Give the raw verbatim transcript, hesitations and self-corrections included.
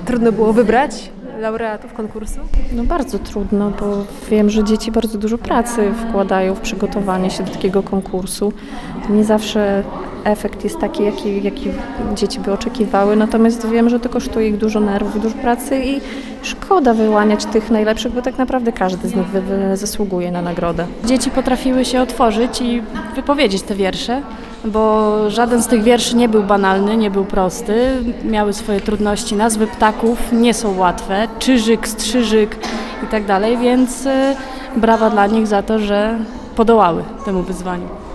Trudno było wybrać laureatów konkursu? No bardzo trudno, bo wiem, że dzieci bardzo dużo pracy wkładają w przygotowanie się do takiego konkursu. Nie zawsze efekt jest taki, jaki, jaki dzieci by oczekiwały, natomiast wiem, że to kosztuje ich dużo nerwów i dużo pracy i szkoda wyłaniać tych najlepszych, bo tak naprawdę każdy z nich wy, wy, zasługuje na nagrodę. Dzieci potrafiły się otworzyć i wypowiedzieć te wiersze, bo żaden z tych wierszy nie był banalny, nie był prosty. Miały swoje trudności, nazwy ptaków nie są łatwe, czyżyk, strzyżyk i tak dalej, więc brawa dla nich za to, że podołały temu wyzwaniu.